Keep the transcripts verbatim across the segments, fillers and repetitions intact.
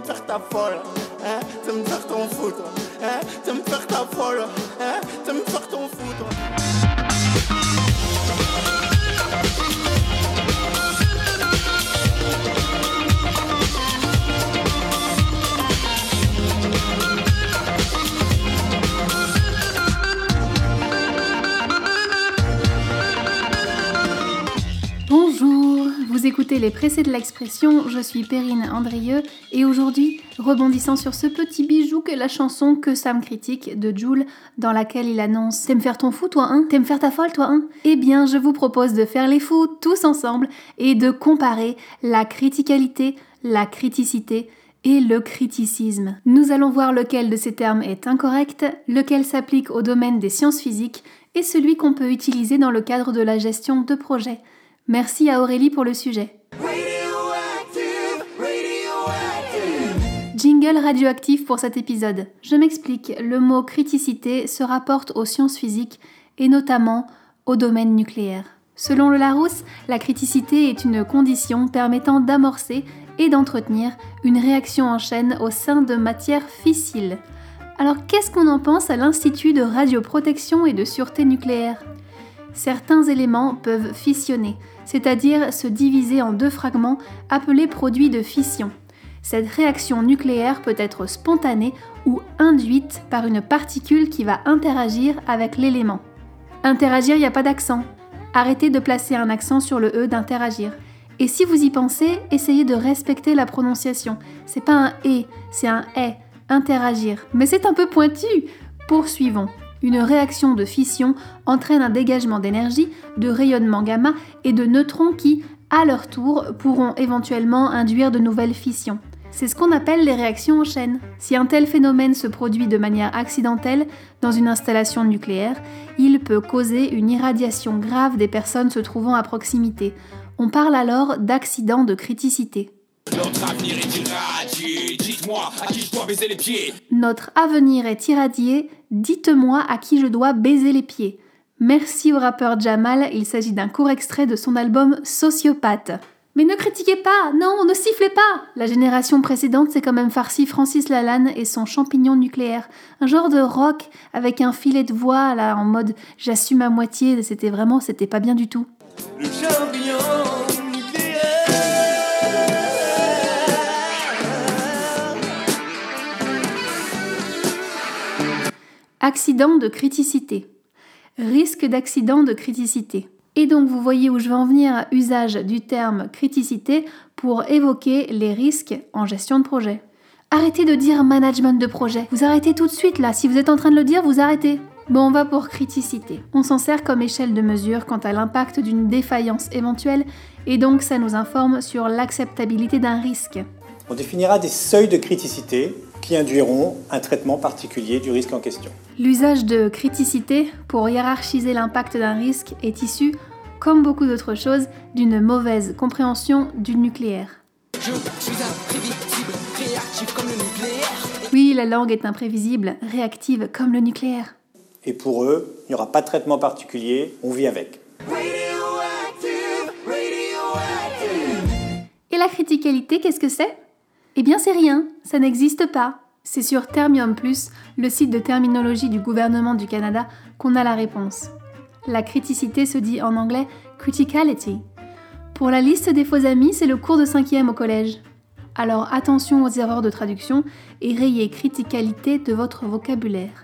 me faire ta folle, hein, tu me faire ton fou, toi, hein, tu me faire ta folle, hein, tu me faire ton fou, toi. Bonjour, vous écoutez les Pressés de l'expression, je suis Perrine Andrieux et aujourd'hui, rebondissant sur ce petit bijou qu'est la chanson Que Sam critique de Jul, dans laquelle il annonce « T'aimes faire ton fou toi, hein ? T'aimes faire ta folle toi, hein ?» Eh bien, je vous propose de faire les fous tous ensemble et de comparer la criticalité, la criticité et le criticisme. Nous allons voir lequel de ces termes est incorrect, lequel s'applique au domaine des sciences physiques et celui qu'on peut utiliser dans le cadre de la gestion de projet. Merci à Aurélie pour le sujet. Radioactive, radioactive. Jingle radioactif pour cet épisode. Je m'explique, le mot criticité se rapporte aux sciences physiques et notamment au domaine nucléaire. Selon le Larousse, la criticité est une condition permettant d'amorcer et d'entretenir une réaction en chaîne au sein de matières fissiles. Alors qu'est-ce qu'on en pense à l'Institut de radioprotection et de sûreté nucléaire ? Certains éléments peuvent fissionner, c'est-à-dire se diviser en deux fragments appelés produits de fission. Cette réaction nucléaire peut être spontanée ou induite par une particule qui va interagir avec l'élément. Interagir, il n'y a pas d'accent. Arrêtez de placer un accent sur le E d'interagir. Et si vous y pensez, essayez de respecter la prononciation. C'est pas un E, c'est un E, interagir. Mais c'est un peu pointu. Poursuivons. Une réaction de fission entraîne un dégagement d'énergie, de rayonnement gamma et de neutrons qui, à leur tour, pourront éventuellement induire de nouvelles fissions. C'est ce qu'on appelle les réactions en chaîne. Si un tel phénomène se produit de manière accidentelle dans une installation nucléaire, il peut causer une irradiation grave des personnes se trouvant à proximité. On parle alors d'accident de criticité. Notre avenir est irradié, dites-moi à qui je dois baiser les pieds. Notre avenir est irradié, dites-moi à qui je dois baiser les pieds. Merci au rappeur Jamal, il s'agit d'un court extrait de son album Sociopathe. Mais ne critiquez pas, non, ne sifflez pas. La génération précédente s'est quand même farci Francis Lalanne et son champignon nucléaire. Un genre de rock avec un filet de voix là en mode j'assume à moitié, c'était vraiment, c'était pas bien du tout. Le champignon nucléaire. Accident de criticité. Risque d'accident de criticité. Et donc vous voyez où je veux en venir, usage du terme criticité pour évoquer les risques en gestion de projet. Arrêtez de dire management de projet. Vous arrêtez tout de suite là, si vous êtes en train de le dire, vous arrêtez. Bon, on va pour criticité. On s'en sert comme échelle de mesure quant à l'impact d'une défaillance éventuelle et donc ça nous informe sur l'acceptabilité d'un risque. On définira des seuils de criticité qui induiront un traitement particulier du risque en question. L'usage de criticité pour hiérarchiser l'impact d'un risque est issu, comme beaucoup d'autres choses, d'une mauvaise compréhension du nucléaire. Je suis imprévisible, réactif comme le nucléaire. Oui, la langue est imprévisible, réactive comme le nucléaire. Et pour eux, il n'y aura pas de traitement particulier, on vit avec. Radioactive, radioactive. Et la criticalité, qu'est-ce que c'est ? Eh bien c'est rien, ça n'existe pas. C'est sur Termium plus, le site de terminologie du gouvernement du Canada, qu'on a la réponse. La criticité se dit en anglais « criticality ». Pour la liste des faux amis, c'est le cours de cinquième au collège. Alors attention aux erreurs de traduction et rayez criticalité de votre vocabulaire.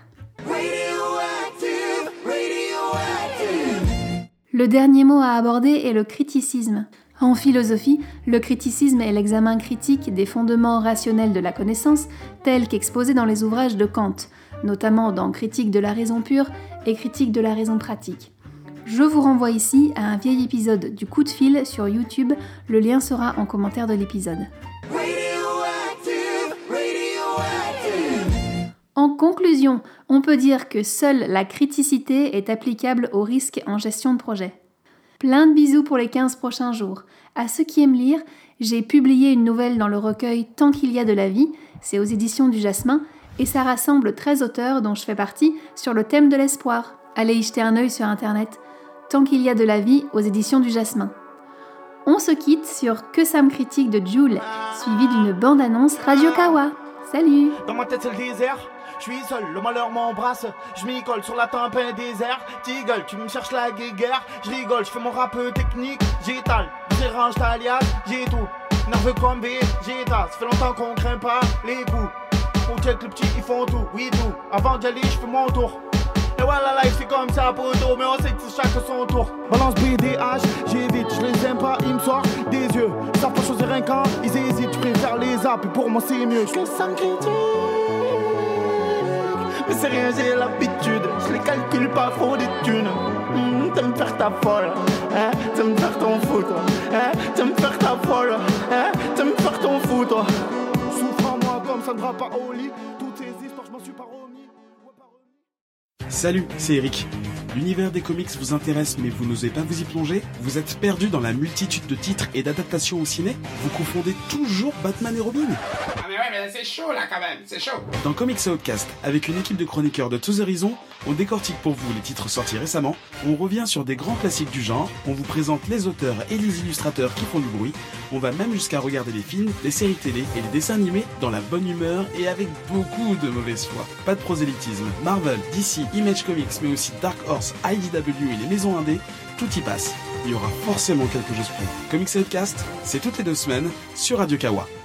Radioactive, radioactive. Le dernier mot à aborder est le criticisme. En philosophie, le criticisme est l'examen critique des fondements rationnels de la connaissance, tels qu'exposés dans les ouvrages de Kant, notamment dans Critique de la raison pure et Critique de la raison pratique. Je vous renvoie ici à un vieil épisode du Coup de fil sur YouTube, le lien sera en commentaire de l'épisode. Radioactive, radioactive. En conclusion, on peut dire que seule la criticité est applicable au risque en gestion de projet. Plein de bisous pour les quinze prochains jours. À ceux qui aiment lire, j'ai publié une nouvelle dans le recueil Tant qu'il y a de la vie, c'est aux éditions du Jasmin, et ça rassemble treize auteurs dont je fais partie sur le thème de l'espoir. Allez y jeter un œil sur internet. Tant qu'il y a de la vie aux éditions du Jasmin. On se quitte sur Que ça me critique de Jul, suivi d'une bande-annonce Radio Kawa. Salut! Dans ma tête c'est le désert, je suis seul, le malheur m'embrasse. Je m'y colle sur la tempe un désert. T'igueule, tu me cherches la guéguerre. Je rigole, je fais mon rap technique. J'étale, j'érange ta liade, j'ai tout. Nerveux comme B, j'étale, ça fait longtemps qu'on craint pas les coups. On check le petit, ils font tout, oui tout. Avant d'y aller, je fais mon tour. Et voilà, la life c'est comme ça, poteau, mais on sait que c'est chacun son tour. Balance B D H, j'évite, je les aime pas, ils me sortent des yeux. Ils savent pas choisir un camp, ils hésitent, je préfère les apps, et pour moi c'est mieux. Je ça me critique, mais c'est rien, j'ai l'habitude. Je les calcule pas, faut des thunes. Mmh, t'aimes faire ta folle, hein, t'aimes faire ton fou, toi, hein, t'aimes faire ta folle, hein, t'aimes faire ton fou, toi. Souffre en moi comme ça ne va pas au lit. Toutes ces histoires, je m'en suis pas remis. Salut, c'est Eric. L'univers des comics vous intéresse mais vous n'osez pas vous y plonger? Vous êtes perdu dans la multitude de titres et d'adaptations au ciné? Vous confondez toujours Batman et Robin? Ah mais ouais, mais c'est chaud là quand même, c'est chaud. Dans Comics Outcast, avec une équipe de chroniqueurs de tous horizons, on décortique pour vous les titres sortis récemment, on revient sur des grands classiques du genre, on vous présente les auteurs et les illustrateurs qui font du bruit, on va même jusqu'à regarder les films, les séries télé et les dessins animés dans la bonne humeur et avec beaucoup de mauvaise foi. Pas de prosélytisme, Marvel, D C, Image Comics, mais aussi Dark Horse, I D W et les maisons indées, tout y passe. Il y aura forcément quelque chose près. Comics Outcast, c'est toutes les deux semaines sur Radio Kawa.